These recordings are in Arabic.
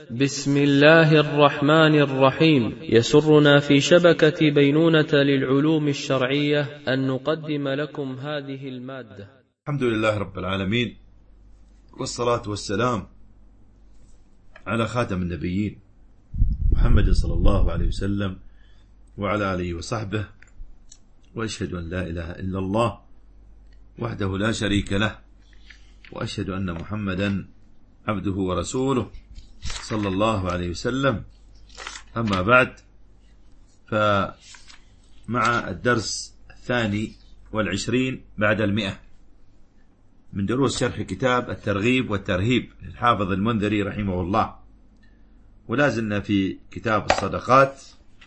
بسم الله الرحمن الرحيم. يسرنا في شبكة بينونة للعلوم الشرعية أن نقدم لكم هذه المادة. الحمد لله رب العالمين، والصلاة والسلام على خاتم النبيين محمد صلى الله عليه وسلم وعلى آله وصحبه، وأشهد أن لا إله إلا الله وحده لا شريك له، وأشهد أن محمدا عبده ورسوله صلى الله عليه وسلم. أما بعد، فمع الدرس 22 بعد 100 من دروس شرح كتاب الترغيب والترهيب للحافظ المنذري رحمه الله، ولازلنا في كتاب الصدقات،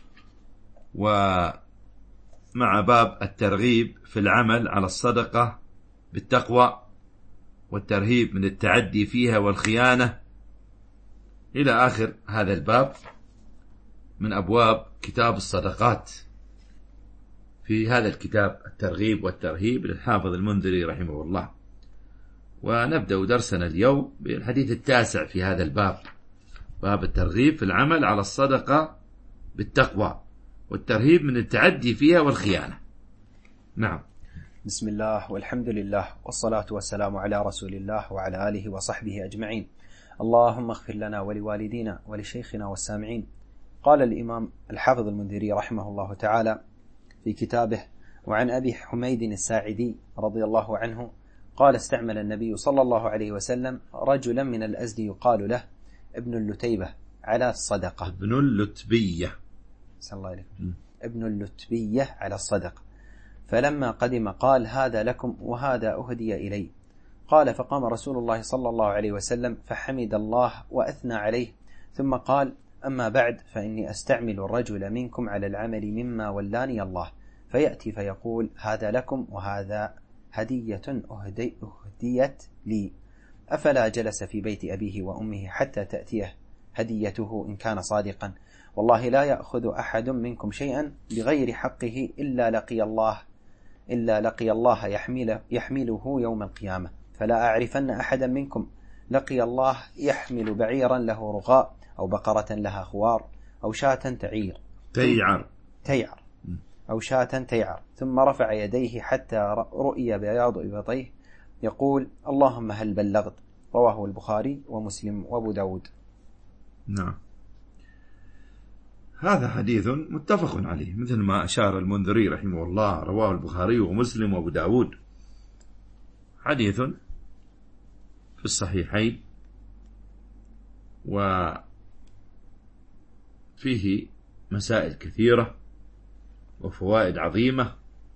ومع باب الترغيب في العمل على الصدقة بالتقوى، والترهيب من التعدي فيها والخيانة، إلى آخر هذا الباب من أبواب كتاب الصدقات في هذا الكتاب الترغيب والترهيب للحافظ المنذري رحمه الله. ونبدأ درسنا اليوم بالحديث التاسع في هذا الباب، باب الترغيب في العمل على الصدقة بالتقوى والترهيب من التعدي فيها والخيانة. نعم. بسم الله والحمد لله والصلاة والسلام على رسول الله وعلى آله وصحبه أجمعين. اللهم اغفر لنا ولوالدينا ولشيخنا والسامعين. قال الإمام الحافظ المنذري رحمه الله تعالى في كتابه: وعن أبي حميد الساعدي رضي الله عنه قال: استعمل النبي صلى الله عليه وسلم رجلا من الأزد يقال له ابن اللتيبة على الصدقة. ابن اللتبية، صلى الله عليه وسلم. ابن اللتبية على الصدقة، فلما قدم قال: هذا لكم وهذا أهدي إلي. قال: فقام رسول الله صلى الله عليه وسلم فحمد الله وأثنى عليه، ثم قال: أما بعد، فإني أستعمل الرجل منكم على العمل مما ولاني الله، فيأتي فيقول: هذا لكم وهذا هدية أهديت لي. أفلا جلس في بيت أبيه وأمه حتى تأتيه هديته إن كان صادقا؟ والله لا يأخذ أحد منكم شيئا بغير حقه إلا لقي الله يحمله يوم القيامة. فلا أعرفن أحدا منكم لقي الله يحمل بعيرا له رغاء، أو بقرة لها خوار، أو شاة تيعر أو شاة تيعر، ثم رفع يديه حتى رؤي بياض إبطيه يقول: اللهم هل بلغت. رواه البخاري ومسلم وابو داود. نعم، هذا حديث متفق عليه مثل ما أشار المنذري رحمه الله، رواه البخاري ومسلم وابو داود، حديث في الصحيحين، وفيه مسائل كثيرة وفوائد عظيمة.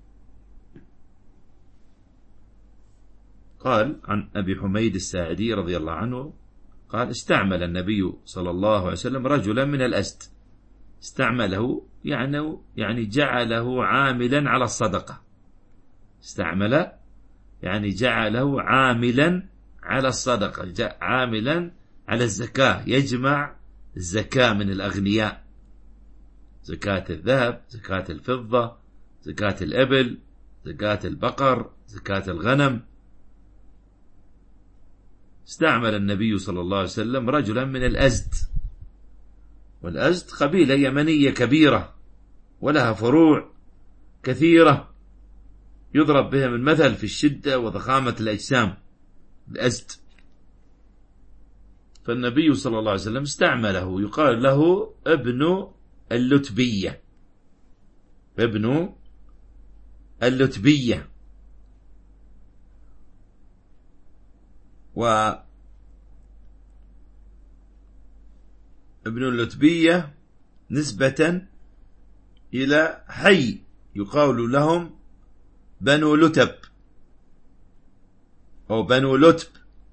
قال عن أبي حميد الساعدي رضي الله عنه قال: استعمل النبي صلى الله عليه وسلم رجلا من الأزد. استعمله يعني جعله عاملا على الصدقة. استعمل يعني جعله عاملا على الصدقة، عاملا على الزكاة، يجمع الزكاة من الأغنياء، زكاة الذهب، زكاة الفضة، زكاة الإبل، زكاة البقر، زكاة الغنم. استعمل النبي صلى الله عليه وسلم رجلا من الأزد، والأزد قبيلة يمنية كبيرة ولها فروع كثيرة يضرب بهم المثل في الشدة وضخامة الأجسام، الأزد. فالنبي صلى الله عليه وسلم استعمله، يقال له ابن اللتبية، ابن اللتبية. وابن اللتبية نسبة إلى حي يقال لهم بنو لتب أو بنو لتب،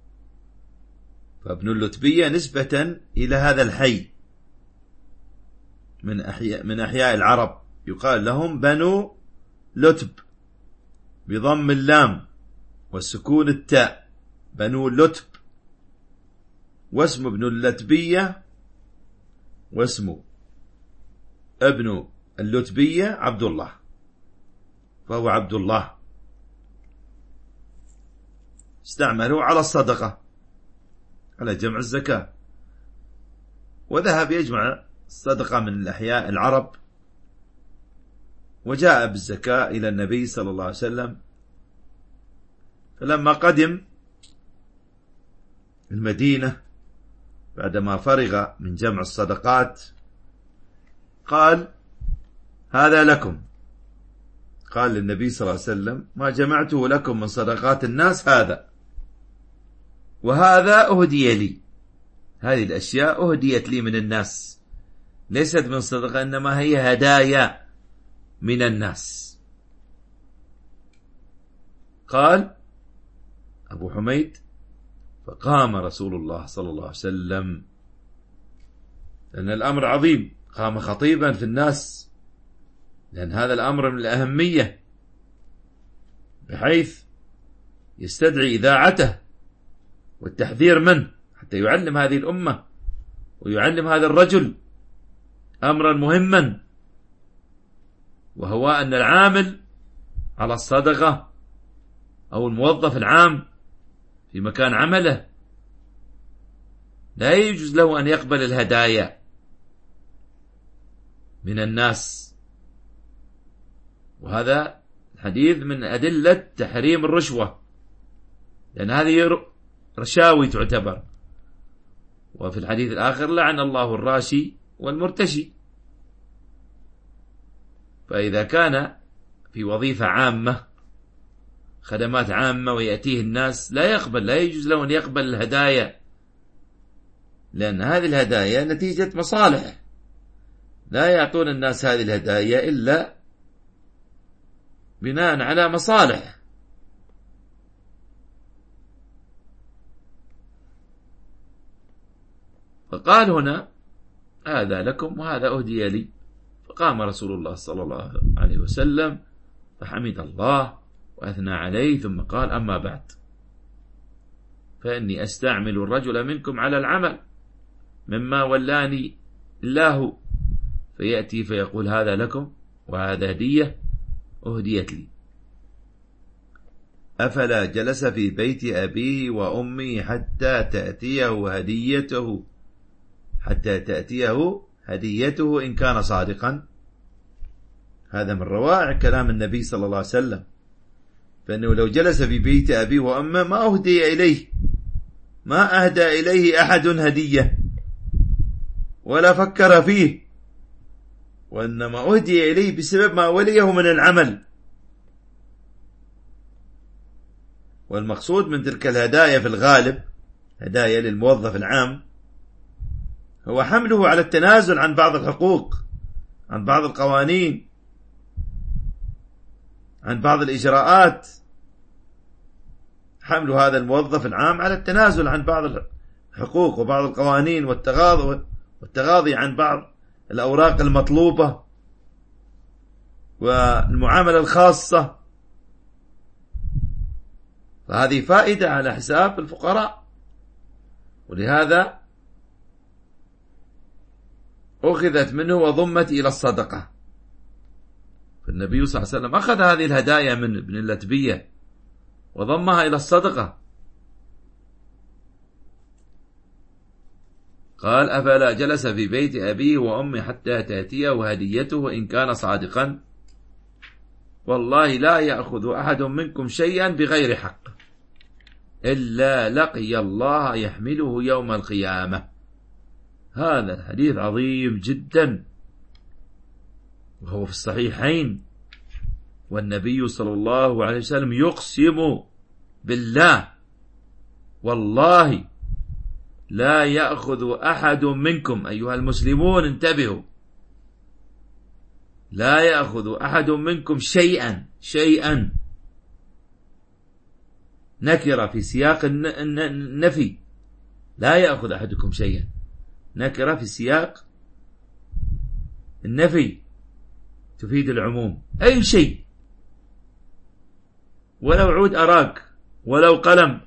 فابن اللتبية نسبة إلى هذا الحي من أحياء العرب، يقال لهم بنو لتب بضم اللام والسكون التاء، بنو لتب. واسم ابن اللتبية واسم ابن اللتبية عبد الله، فهو عبد الله. استعملوا على الصدقة، على جمع الزكاة. وذهب يجمع الصدقة من الأحياء العرب، وجاء بالزكاة إلى النبي صلى الله عليه وسلم. فلما قدم المدينة بعدما فرغ من جمع الصدقات قال: هذا لكم. قال للنبي صلى الله عليه وسلم: ما جمعته لكم من صدقات الناس هذا، وهذا أهدي لي. هذه الأشياء أهديت لي من الناس، ليست من صدقة، إنما هي هدايا من الناس. قال أبو حميد: فقام رسول الله صلى الله عليه وسلم، لأن الأمر عظيم، قام خطيبا في الناس، لأن هذا الأمر من الأهمية بحيث يستدعي إذاعته والتحذير منه، حتى يعلم هذه الأمة ويعلم هذا الرجل أمرا مهما، وهو أن العامل على الصدقة أو الموظف العام في مكان عمله لا يجوز له أن يقبل الهدايا من الناس. وهذا الحديث من أدلة تحريم الرشوة، لأن هذه رشاوي تعتبر. وفي الحديث الآخر: لعن الله الراشي والمرتشي. فإذا كان في وظيفة عامة، خدمات عامة، ويأتيه الناس، لا يجوز له أن يقبل الهدايا، لأن هذه الهدايا نتيجة مصالح، لا يعطون الناس هذه الهدايا إلا بناء على مصالح. فقال هنا: هذا لكم وهذا أهدي لي. فقام رسول الله صلى الله عليه وسلم فحمد الله وأثنى عليه، ثم قال: أما بعد، فإني أستعمل الرجل منكم على العمل مما ولاني الله، فيأتي فيقول: هذا لكم وهذا هدية أهديت لي. أفلا جلس في بيت أبيه وأمه حتى تأتيه هديته إن كان صادقا. هذا من روائع كلام النبي صلى الله عليه وسلم، فإنه لو جلس في بيت أبيه وأمه ما أهدى إليه أحد هدية ولا فكر فيه، وإنما أهدي إليه بسبب ما وليه من العمل. والمقصود من تلك الهدايا في الغالب هدايا للموظف العام هو حمله على التنازل عن بعض الحقوق، عن بعض القوانين، عن بعض الإجراءات. حمل هذا الموظف العام على التنازل عن بعض الحقوق وبعض القوانين، والتغاضي عن بعض الأوراق المطلوبة والمعاملة الخاصة. فهذه فائدة على حساب الفقراء، ولهذا أخذت منه وضمت إلى الصدقة. فالنبي صلى الله عليه وسلم أخذ هذه الهدايا من ابن اللتبية وضمها إلى الصدقة. قال: أفلا جلس في بيت أبيه وأمه حتى تأتيه هديته إن كان صادقا، والله لا يأخذ أحد منكم شيئا بغير حق إلا لقي الله يحمله يوم القيامة. هذا الحديث عظيم جدا، وهو في الصحيحين، والنبي صلى الله عليه وسلم يقسم بالله: والله لا يأخذ أحد منكم، أيها المسلمون انتبهوا، لا يأخذ أحد منكم شيئا نكرة في سياق النفي، لا يأخذ أحدكم شيئا، نكرة في سياق النفي تفيد العموم، أي شيء، ولو عود أراك، ولو قلم،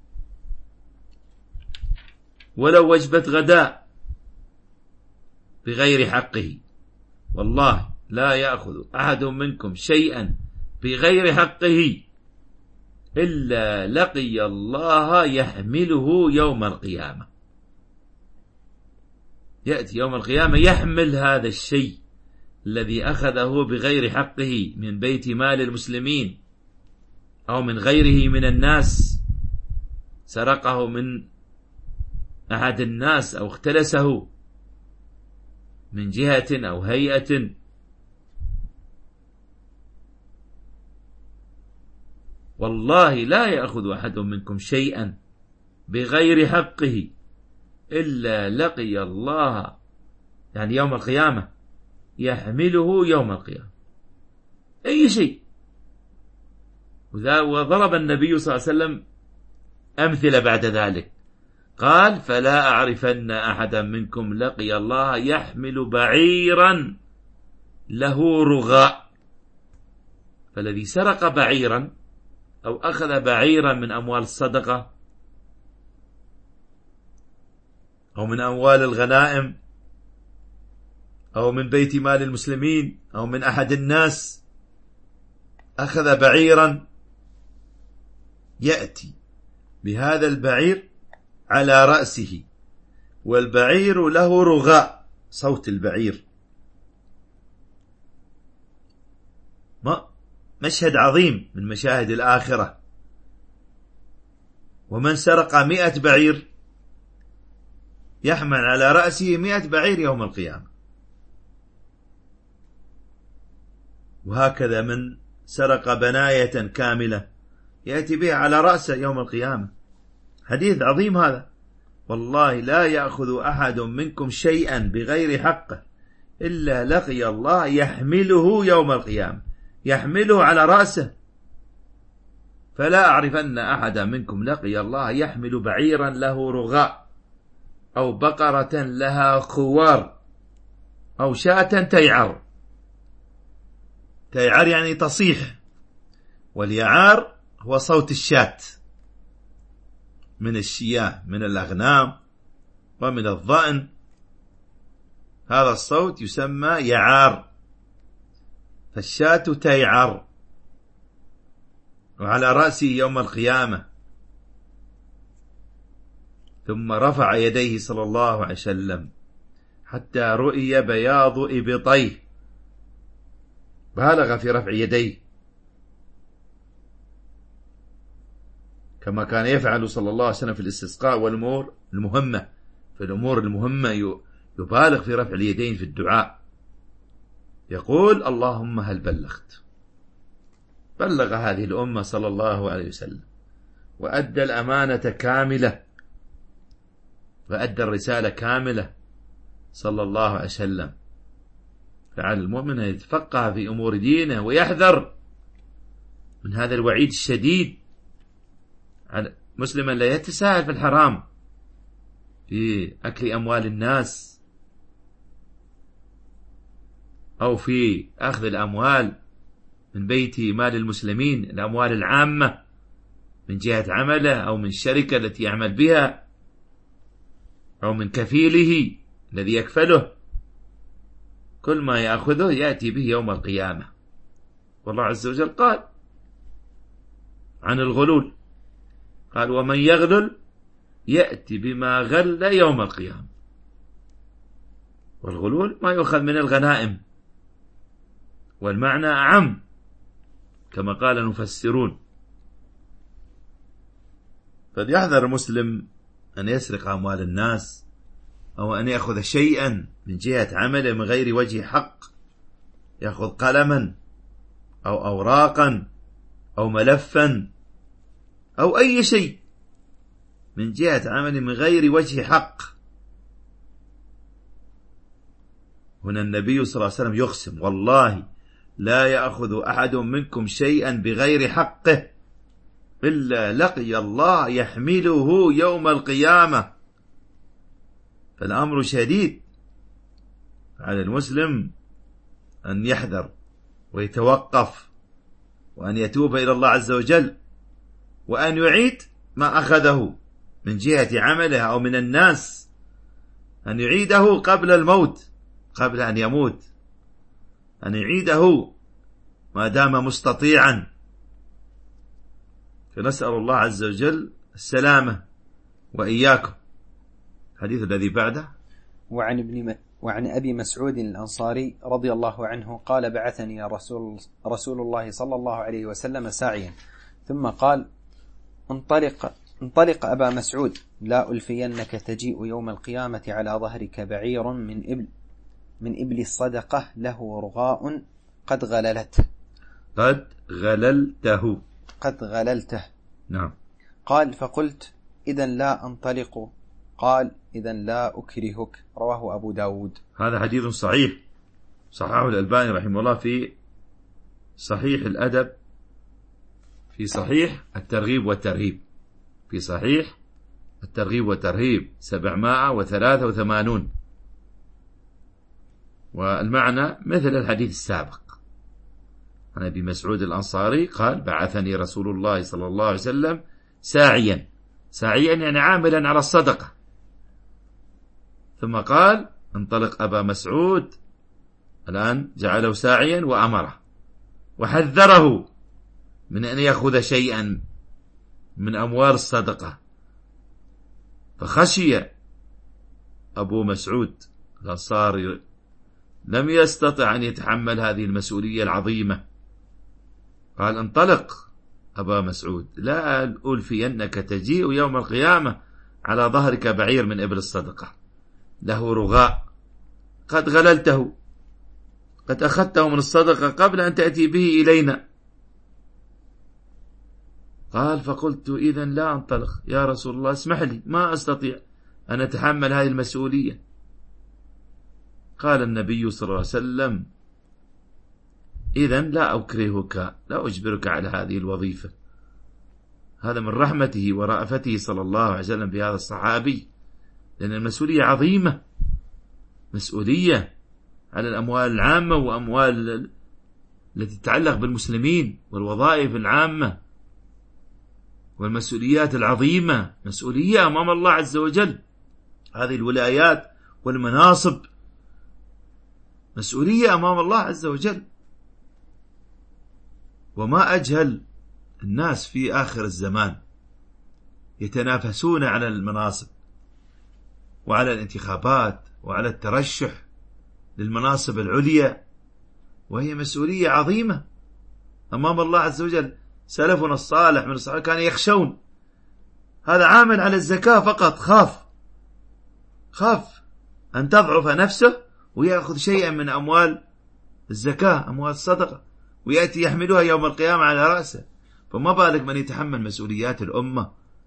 ولو وجبة غداء، بغير حقه. والله لا يأخذ أحد منكم شيئا بغير حقه إلا لقي الله يحمله يوم القيامة. يأتي يوم القيامة يحمل هذا الشيء الذي أخذه بغير حقه من بيت مال المسلمين أو من غيره من الناس، سرقه من أحد الناس أو اختلسه من جهة أو هيئة، والله لا يأخذ أحد منكم شيئا بغير حقه إلا لقي الله، يعني يوم القيامة، يحمله يوم القيامة أي شيء. وضرب النبي صلى الله عليه وسلم أمثلة بعد ذلك، قال: فلا أعرفن أحدا منكم لقي الله يحمل بعيرا له رغاء. فالذي سرق بعيرا أو أخذ بعيرا من أموال الصدقة أو من أموال الغنائم أو من بيت مال المسلمين أو من أحد الناس، أخذ بعيرا، يأتي بهذا البعير على رأسه، والبعير له رغاء، صوت البعير. مشهد عظيم من مشاهد الآخرة. ومن سرق 100 بعير يحمل على رأسه 100 بعير يوم القيامة. وهكذا من سرق بناية كاملة يأتي بها على رأسه يوم القيامة. حديث عظيم هذا. والله لا يأخذ أحد منكم شيئا بغير حقه إلا لقي الله يحمله يوم القيامة، يحمله على رأسه. فلا أعرفن أحدا منكم لقي الله يحمل بعيرا له رغاء أو بقرة لها خوار أو شاة تيعر. تيعر يعني تصيح، واليعار هو صوت الشاة من الشياه، من الأغنام ومن الضأن، هذا الصوت يسمى يعار، فالشاة تيعر، وعلى رأسه يوم القيامة. ثم رفع يديه صلى الله عليه وسلم حتى رؤي بياض إبطيه، بالغ في رفع يديه كما كان يفعل صلى الله عليه وسلم في الاستسقاء والأمور المهمة. في الأمور المهمة يبالغ في رفع اليدين في الدعاء، يقول: اللهم هل بلغت؟ بلغ هذه الأمة صلى الله عليه وسلم وأدى الأمانة كاملة وأدى الرسالة كاملة صلى الله عليه وسلم. فعلى المؤمن أن يتفقه في أمور دينه ويحذر من هذا الوعيد الشديد. مسلما لا يتساهل في الحرام، في أكل أموال الناس أو في أخذ الأموال من بيت مال المسلمين، الأموال العامة من جهة عمله أو من الشركة التي يعمل بها أو من كفيله الذي يكفله. كل ما يأخذه يأتي به يوم القيامة. والله عز وجل قال عن الغلول، قال: ومن يغلل يأتي بما غل يوم القيامة. والغلول ما يؤخذ من الغنائم، والمعنى أعم كما قال المفسرون. فليحذر المسلم أن يسرق أموال الناس أو أن يأخذ شيئا من جهة عمله من غير وجه حق، يأخذ قلما أو أوراقا أو ملفا أو أي شيء من جهة عمله من غير وجه حق. هنا النبي صلى الله عليه وسلم يقسم: والله لا يأخذ أحد منكم شيئا بغير حقه إلا لقي الله يحمله يوم القيامة. فالأمر شديد على المسلم أن يحذر ويتوقف وأن يتوب إلى الله عز وجل، وأن يعيد ما أخذه من جهة عمله أو من الناس، أن يعيده قبل الموت، قبل أن يموت، أن يعيده ما دام مستطيعا. فنسأل الله عز وجل السلامة وإياكم. الحديث الذي بعده: وعن أبي مسعود الأنصاري رضي الله عنه قال بعثني يا رسول الله صلى الله عليه وسلم ساعيا، ثم قال انطلق أبا مسعود لا ألفينك تجيء يوم القيامة على ظهرك بعير من إبل الصدقة له رغاء قد غللته. نعم. قال فقلت إذا لا أنطلق، قال إذا لا أكرهك. رواه أبو داود. هذا حديث صحيح، صححه الألباني رحمه الله في صحيح الأدب، في صحيح الترغيب والترهيب، في صحيح الترغيب والترهيب 783. والمعنى مثل الحديث السابق عن أبي مسعود الأنصاري قال بعثني رسول الله صلى الله عليه وسلم ساعيا يعني عاملا على الصدقة، ثم قال انطلق أبا مسعود، الآن جعله ساعيا وأمره وحذره من أن يأخذ شيئا من أموال الصدقة، فخشي أبو مسعود الأنصاري لم يستطع أن يتحمل هذه المسؤولية العظيمة، قال انطلق أبا مسعود لا ألفينك تجيء يوم القيامة على ظهرك بعير من إبل الصدقة له رغاء قد غللته، قد أخذته من الصدقة قبل أن تأتي به إلينا. قال فقلت إذن لا أنطلق يا رسول الله، اسمح لي ما أستطيع أن أتحمل هذه المسؤولية. قال النبي صلى الله عليه وسلم إذن لا أكرهك، لا أجبرك على هذه الوظيفة. هذا من رحمته ورأفته صلى الله عليه وسلم بهذا الصحابي، لأن المسؤولية عظيمة، مسؤولية على الأموال العامة وأموال التي تتعلق بالمسلمين والوظائف العامة والمسؤوليات العظيمة، مسؤولية أمام الله عز وجل. هذه الولايات والمناصب مسؤولية أمام الله عز وجل. وما أجهل الناس في آخر الزمان يتنافسون على المناصب وعلى الانتخابات وعلى الترشح للمناصب العليا، وهي مسؤولية عظيمة أمام الله عز وجل. سلفنا الصالح من الصحابة كانوا يخشون، هذا عامل على الزكاة فقط، خاف أن تضعف نفسه ويأخذ شيئا من أموال الزكاة، أموال الصدقة، ويأتي يحملها يوم القيامة على رأسه، فما بالك من يتحمل مسؤوليات الأمة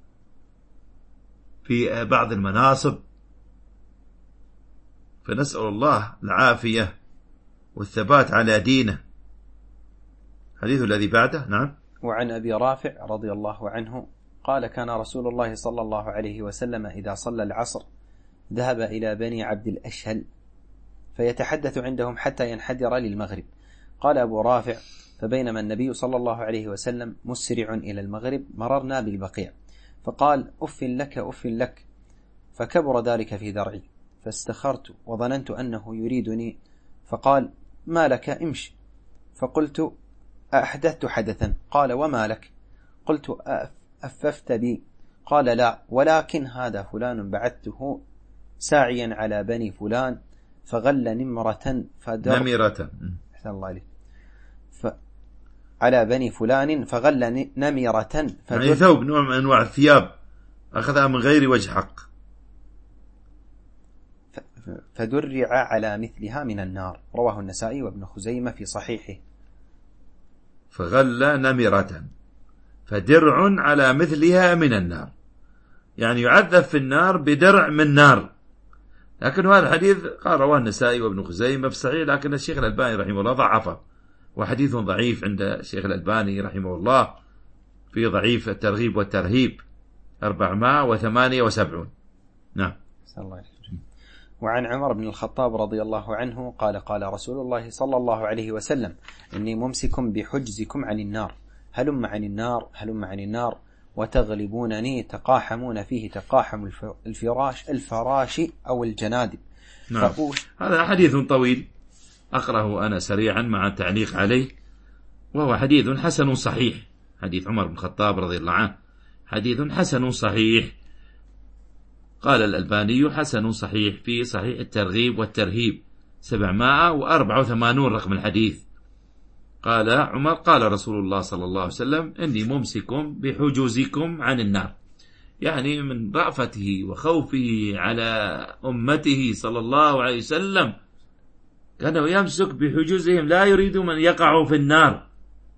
في بعض المناصب. فنسأل الله العافية والثبات على دينه. حديث الذي بعده. نعم. وعن أبي رافع رضي الله عنه قال كان رسول الله صلى الله عليه وسلم إذا صلى العصر ذهب إلى بني عبد الأشهل فيتحدث عندهم حتى ينحدر للمغرب. قال أبو رافع فبينما النبي صلى الله عليه وسلم مسرع إلى المغرب مررنا بالبقيع، فقال أف لك، فكبر ذلك في ذرعي، فاستخرت وظننت أنه يريدني، فقال ما لك امشي، فقلت أحدثت حدثا؟ قال وما لك؟ قلت أففت بي؟ قال لا، ولكن هذا فلان بعثته ساعيا على بني فلان فغل نمرة على بني فلان فغل نمرة يعني ثوب، نوع من أنواع الثياب أخذها من غير وجه حق، فدرع على مثلها من النار. رواه النسائي وابن خزيمة في صحيحه. فغل نمرة فدرع على مثلها من النار، يعني يعذب في النار بدرع من نار. لكن هذا الحديث قال رواه النسائي وابن خزيمة في صحيح، لكن الشيخ الألباني رحمه الله ضعفه، وحديث ضعيف عند الشيخ الألباني رحمه الله في ضعيف الترغيب والترهيب 478. نعم. وعن عمر بن الخطاب رضي الله عنه قال قال رسول الله صلى الله عليه وسلم إني ممسك بحجزكم عن النار، هلم عن النار وتغلبونني، تقاحمون فيه تقاحم الفراش أو الجنادب. نعم. هذا حديث طويل أقرأه أنا سريعا مع التعليق عليه، وهو حديث حسن صحيح. حديث عمر بن الخطاب رضي الله عنه حديث حسن صحيح. قال الألباني حسن صحيح في صحيح الترغيب والترهيب 784 رقم الحديث. قال عمر قال رسول الله صلى الله عليه وسلم إني ممسك بحجوزكم عن النار، يعني من رأفته وخوفه على أمته صلى الله عليه وسلم كان يمسك بحجوزهم، لا يريد من يقعوا في النار.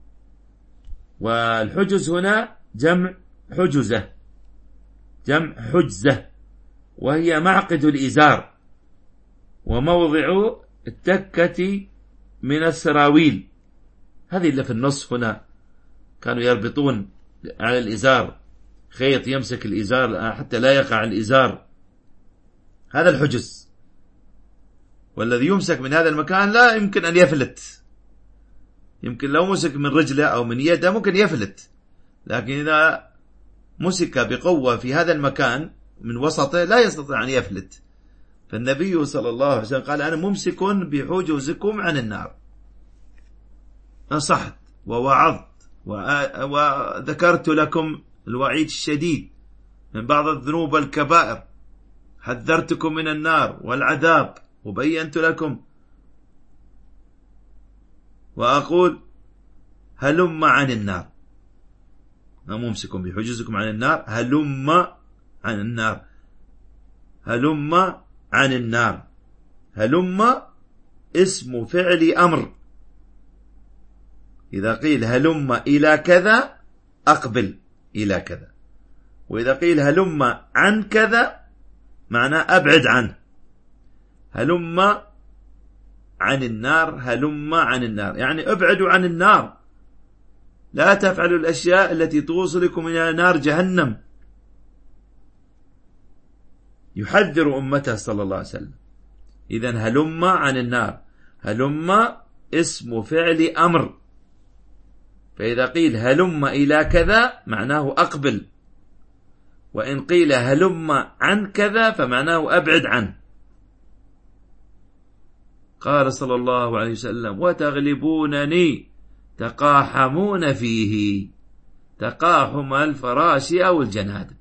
والحجز هنا جمع حجزة، جمع حجزة، وهي معقد الإزار وموضع التكة من السراويل، هذه اللي في النص هنا. كانوا يربطون على الإزار خيط يمسك الإزار حتى لا يقع الإزار، هذا الحجز. والذي يمسك من هذا المكان لا يمكن أن يفلت، يمكن لو مسك من رجله أو من يده ممكن يفلت، لكن إذا مسك بقوة في هذا المكان من وسطه لا يستطيع أن يفلت. فالنبي صلى الله عليه وسلم قال أنا ممسك بحجوزكم عن النار. نصحت ووعظت وذكرت لكم الوعيد الشديد من بعض الذنوب والكبائر، حذرتكم من النار والعذاب وبينت لكم، وأقول هلم عن النار، أنا ممسك بحجوزكم عن النار، هلم عن النار، هلم عن النار. هلم اسم فعل أمر، إذا قيل هلم إلى كذا أقبل إلى كذا، وإذا قيل هلم عن كذا معناه أبعد عنه. هلم عن النار، هلم عن النار يعني ابعدوا عن النار، لا تفعلوا الأشياء التي توصلكم إلى نار جهنم. يحذر أمته صلى الله عليه وسلم. إذن هلم عن النار، هلم اسم فعل أمر، فإذا قيل هلم إلى كذا معناه أقبل، وإن قيل هلم عن كذا فمعناه أبعد عنه. قال صلى الله عليه وسلم وتغلبونني تقاحمون فيه، تقاحم الفراش أو الجنادب.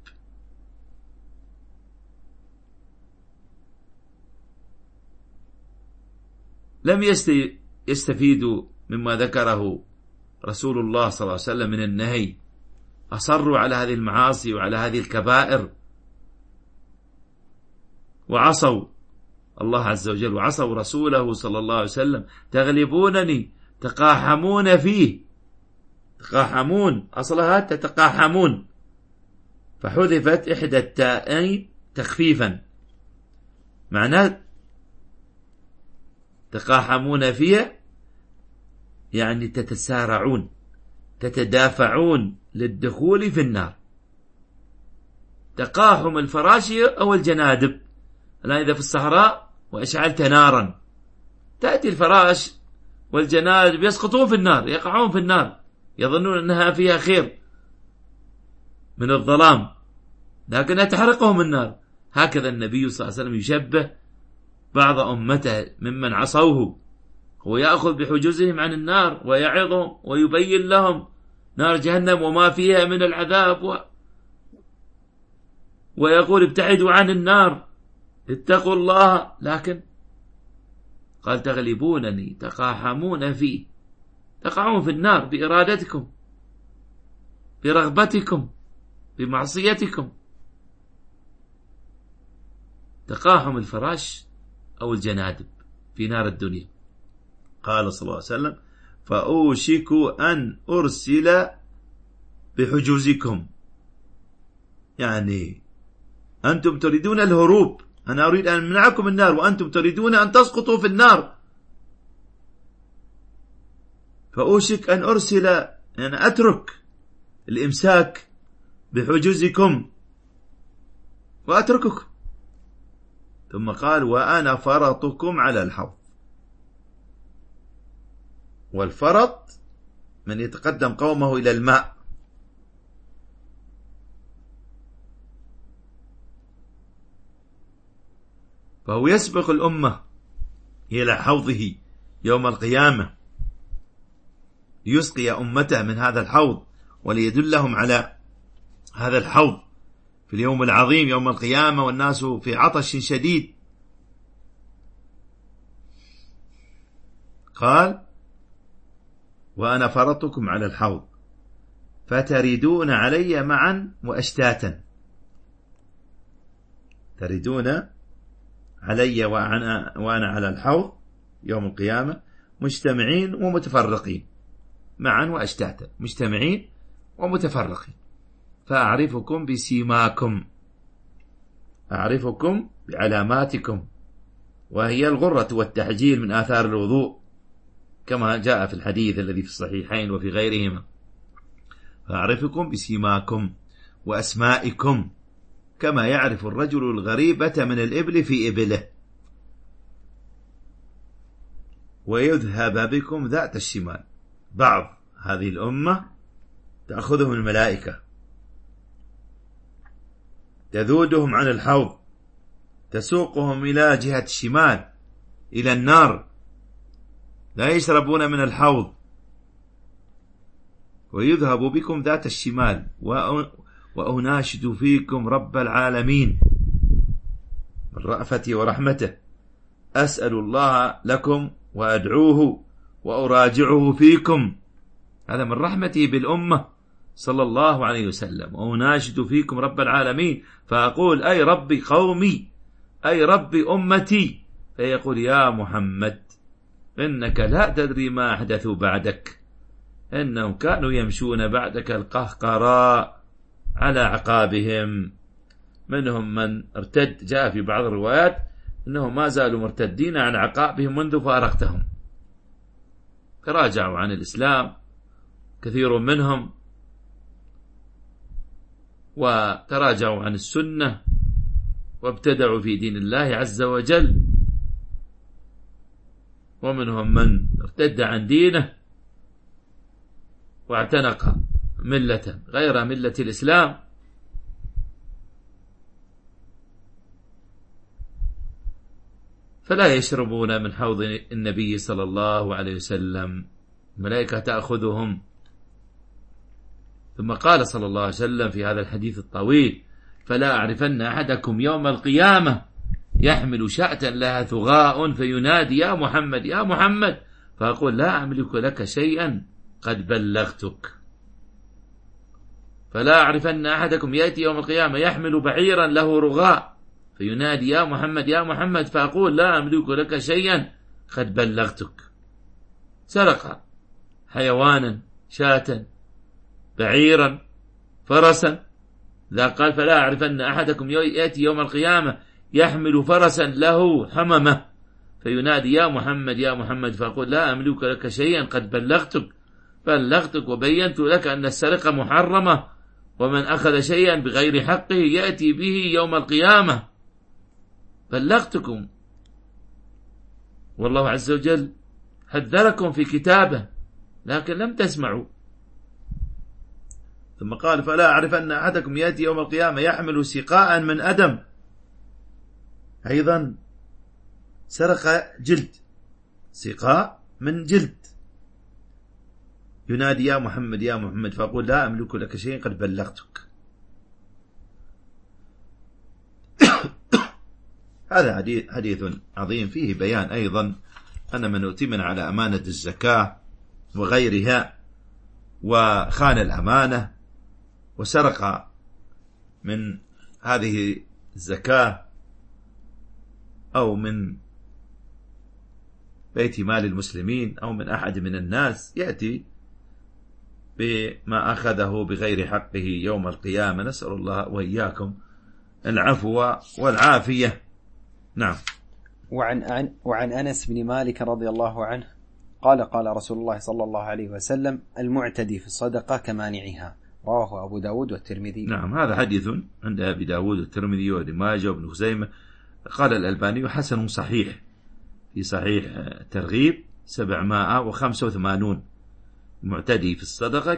لم يستفيدوا مما ذكره رسول الله صلى الله عليه وسلم من النهي، أصروا على هذه المعاصي وعلى هذه الكبائر، وعصوا الله عز وجل وعصوا رسوله صلى الله عليه وسلم. تغلبونني تقاحمون فيه، تقاحمون أصلها تتقاحمون، فحذفت إحدى التاءين تخفيفا، معناه تقاحمون فيه يعني تتسارعون، تتدافعون للدخول في النار. تقاحم الفراشي أو الجنادب، الآن إذا في الصحراء وأشعلت نارا تأتي الفراش والجنادب يسقطون في النار، يقعون في النار، يظنون أنها فيها خير من الظلام لكنها تحرقهم النار. هكذا النبي صلى الله عليه وسلم يشبه بعض أمته ممن عصوه، هو يأخذ بحجوزهم عن النار ويعظهم ويبين لهم نار جهنم وما فيها من العذاب، ويقول ابتعدوا عن النار اتقوا الله، لكن قال تغلبونني تقاحمون فيه، تقعون في النار بإرادتكم، برغبتكم، بمعصيتكم. تقاحم الفراش أو الجنادب في نار الدنيا. قال صلى الله عليه وسلم فأوشك أن أرسل بحجوزكم، يعني أنتم تريدون الهروب، أنا أريد أن أمنعكم النار وأنتم تريدون أن تسقطوا في النار. فأوشك أن أرسل يعني أترك الإمساك بحجوزكم وأترككم. ثم قال وأنا فرطكم على الحوض. والفرط من يتقدم قومه إلى الماء، فهو يسبق الأمة إلى حوضه يوم القيامة ليسقي أمته من هذا الحوض وليدلهم على هذا الحوض في اليوم العظيم يوم القيامة والناس في عطش شديد. قال: وأنا فرطكم على الحوض فتردون علي معا وأشتاتا. تردون علي وأنا على الحوض يوم القيامة مجتمعين ومتفرقين، معا وأشتاتا، مجتمعين ومتفرقين. فأعرفكم بسيماكم، أعرفكم بعلاماتكم، وهي الغرة والتحجيل من آثار الوضوء كما جاء في الحديث الذي في الصحيحين وفي غيرهما. فأعرفكم بسيماكم وأسمائكم كما يعرف الرجل الغريبة من الإبل في إبله، ويذهب بكم ذات الشمال. بعض هذه الأمة تأخذهم الملائكة تذودهم عن الحوض، تسوقهم إلى جهة الشمال إلى النار، لا يشربون من الحوض، ويذهب بكم ذات الشمال. وأناشد فيكم رب العالمين من رأفته ورحمته، أسأل الله لكم وأدعوه وأراجعه فيكم. هذا من رحمته بالأمة صلى الله عليه وسلم. وأناشد فيكم رب العالمين، فأقول: أي ربي قومي، أي ربي أمتي. فيقول: يا محمد إنك لا تدري ما أحدثوا بعدك، إنهم كانوا يمشون بعدك القهقراء على عقابهم، منهم من ارتد. جاء في بعض الروايات إنهم ما زالوا مرتدين عن عقابهم منذ فارقتهم، تراجعوا عن الإسلام كثير منهم، وتراجعوا عن السنة وابتدعوا في دين الله عز وجل، ومنهم من ارتد عن دينه واعتنق ملة غير ملة الإسلام. فلا يشربون من حوض النبي صلى الله عليه وسلم، الملائكة تأخذهم. ثم قال صلى الله عليه وسلم في هذا الحديث الطويل: فلا أعرفن أحدكم يوم القيامة يحمل شاة لها ثغاء فينادي: يا محمد يا محمد، فأقول: لا أملك لك شيئا قد بلغتك. فلا أعرفن أحدكم يأتي يوم القيامة يحمل بعيرا له رغاء فينادي: يا محمد يا محمد، فأقول: لا أملك لك شيئا قد بلغتك. سرق حيوانا، شاة، بعيرا، فرسا. ذا قال: فلا أعرفن أحدكم يأتي يوم القيامة يحمل فرسا له حممة فينادي: يا محمد يا محمد، فأقول: لا أملك لك شيئا قد بلغتك وبينت لك أن السرقة محرمة، ومن أخذ شيئا بغير حقه يأتي به يوم القيامة. بلغتكم، والله عز وجل حذركم في كتابه لكن لم تسمعوا. ثم قال: فلا أعرفن أحدكم يأتي يوم القيامة يحمل سقاء من أدم، أيضا سرق جلد، سقاء من جلد، ينادي: يا محمد يا محمد، فأقول: لا أملك لك شيء قد بلغتك. هذا حديث عظيم فيه بيان أيضا أن من أؤتمن على أمانة الزكاة وغيرها وخان الأمانة وسرق من هذه الزكاة أو من بيت مال المسلمين أو من أحد من الناس، يأتي بما أخذه بغير حقه يوم القيامة. نسأل الله وإياكم العفو والعافية. نعم. وعن أنس بن مالك رضي الله عنه قال: قال رسول الله صلى الله عليه وسلم: المعتدي في الصدقة كمانعها. رواه أبو داود والترمذي. نعم، هذا حديث عند أبي داود والترمذي وابن ماجه وابن خزيمة. قال الألباني: حسن صحيح، في صحيح ترغيب 785. المعتدي في الصدقة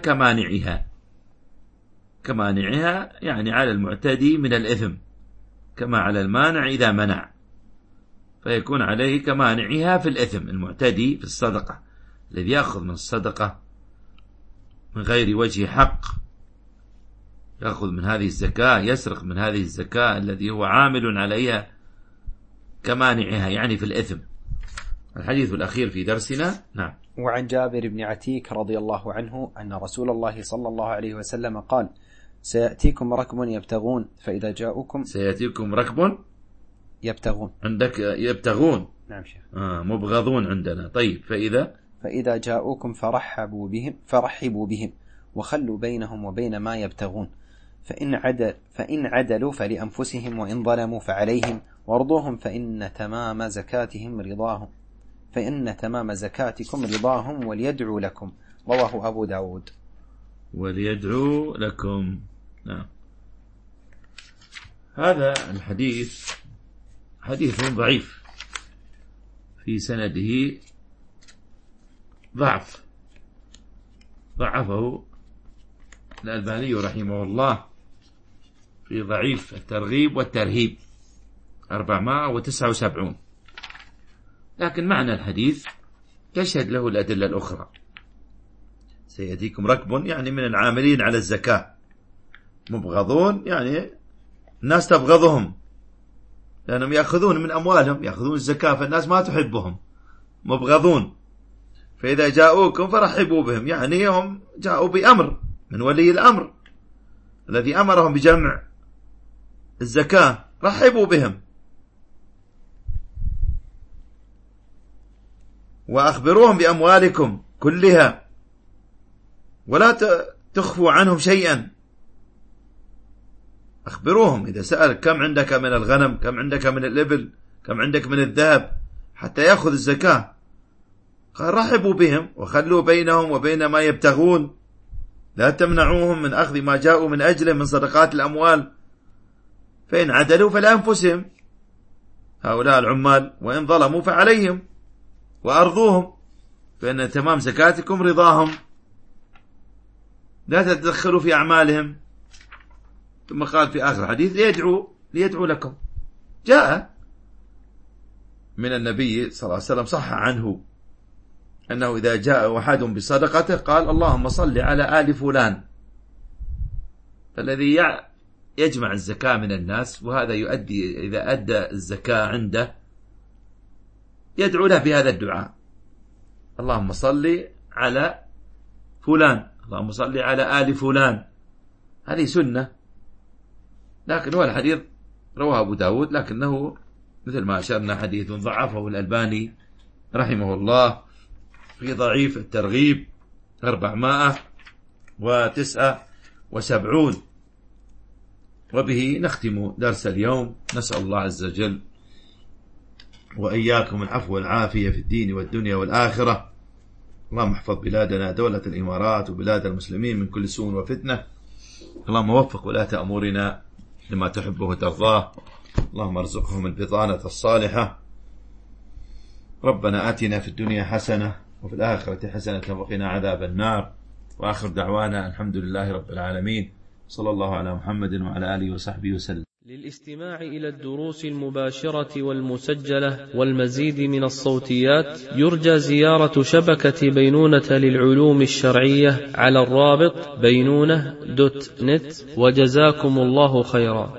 كمانعها يعني على المعتدي من الإثم كما على المانع إذا منع، فيكون عليه كمانعها في الإثم. المعتدي في الصدقة الذي يأخذ من الصدقة من غير وجه حق يأخذ من هذه الزكاة، يسرق من هذه الزكاة الذي هو عامل عليها كمانعها، يعني في الإثم. الحديث الأخير في درسنا. نعم. وعن جابر بن عتيك رضي الله عنه أن رسول الله صلى الله عليه وسلم قال: سيأتيكم ركب يبتغون فإذا جاءوكم. سيأتيكم ركب يبتغون. عندك يبتغون. نعم شيخ. مبغضون عندنا. طيب. فإذا جاءوكم فرحبوا بهم وخلوا بينهم وبين ما يبتغون، فإن عدلوا فلأنفسهم وإن ظلموا فعليهم، وارضوهم فإن تمام زكاتكم رضاهم وليدعوا لكم. رواه أبو داود. وليدعوا لكم. نعم. هذا الحديث حديث ضعيف، في سنده ضعفه الألباني رحمه الله في ضعيف الترغيب والترهيب 479. لكن معنى الحديث تشهد له الأدلة الأخرى. سيأتيكم ركب يعني من العاملين على الزكاة، مبغضون يعني الناس تبغضهم لأنهم يأخذون من أموالهم، يأخذون الزكاة، فالناس ما تحبهم، مبغضون. فإذا جاءوكم فرحبوا بهم، يعني هم جاءوا بأمر من ولي الأمر الذي أمرهم بجمع الزكاة، رحبوا بهم وأخبروهم بأموالكم كلها ولا تخفوا عنهم شيئا. أخبروهم إذا سأل كم عندك من الغنم، كم عندك من الإبل، كم عندك من الذهب، حتى يأخذ الزكاة. قال رحبوا بهم وخلوا بينهم وبين ما يبتغون، لا تمنعوهم من أخذ ما جاءوا من أجله من صدقات الأموال. فإن عدلوا فلأنفسهم هؤلاء العمال، وإن ظلموا فعليهم، وأرضوهم فإن تمام زكاتكم رضاهم، لا تتدخلوا في أعمالهم. ثم قال في آخر الحديث ليدعوا لكم. جاء من النبي صلى الله عليه وسلم صح عنه أنه إذا جاء أحد بصدقته قال اللهم صل على آل فلان، فالذي يجمع الزكاة من الناس، وهذا يؤدي إذا أدى الزكاة عنده يدعو له بهذا الدعاء: اللهم صل على فلان، اللهم صل على آل فلان. هذه سنة، لكن هو الحديث رواه أبو داود، لكنه مثل ما أشرنا حديث ضعفه الألباني رحمه الله في ضعيف الترغيب 479. وبه نختم درس اليوم. نسأل الله عز وجل وإياكم العفو والعافية في الدين والدنيا والآخرة. اللهم احفظ بلادنا دولة الإمارات وبلاد المسلمين من كل سوء وفتنة. اللهم وفق ولاة أمورنا لما تحبه وترضاه. اللهم ارزقهم البطانة الصالحة. ربنا آتنا في الدنيا حسنة وفي الآخرة حسنة وقنا عذاب النار. وآخر دعوانا الحمد لله رب العالمين، صلى الله على محمد وعلى آله وصحبه وسلم. للاستماع إلى الدروس المباشرة والمسجلة والمزيد من الصوتيات يرجى زيارة شبكة بينونة للعلوم الشرعية على الرابط بينونة.net. وجزاكم الله خيرا.